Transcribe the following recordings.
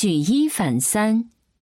举一反三。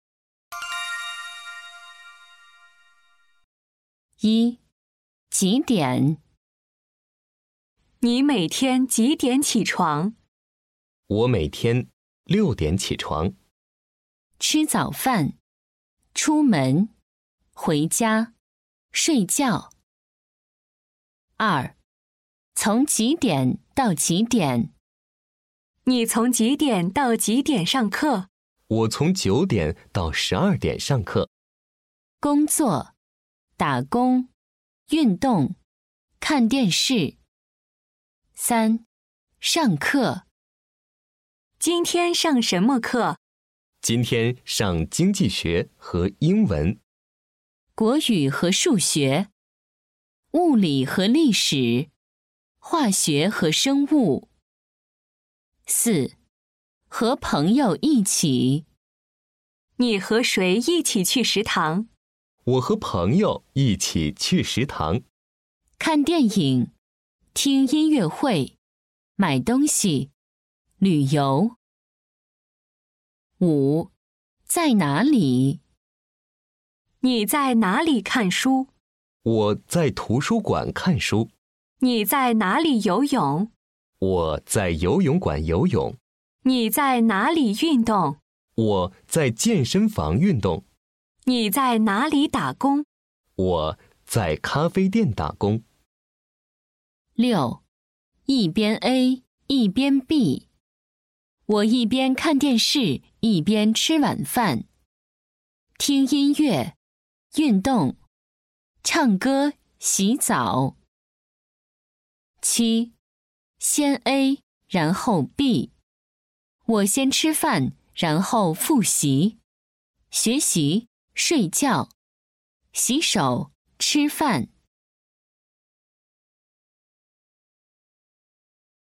一、几点？ 你每天几点起床？ 我每天6点起床。 吃早饭，出门，回家，睡觉。2、从几点到几点？ 你从几点到几点上课？ 我从9点到12点上课。 工作，打工，运动，看电视。3、上课。 今天上什么课？ 今天上经济学和英文。 国语和数学，物理和历史，化学和生物。4、和朋友一起。 你和谁一起去食堂？ 我和朋友一起去食堂。 看电影，听音乐会，买东西，旅游。5、在哪里？ 你在哪里看书？ 我在图书馆看书。 你在哪里游泳？ 我在游泳馆游泳。 你在哪里运动？ 我在健身房运动。 你在哪里打工？ 我在咖啡店打工。 6、一边 A 一边 B。我一边看电视一边吃晚饭，听音乐，运动，唱歌，洗澡。7、先 A 然后 B。我先吃饭，然后复习，学习，睡觉，洗手，吃饭。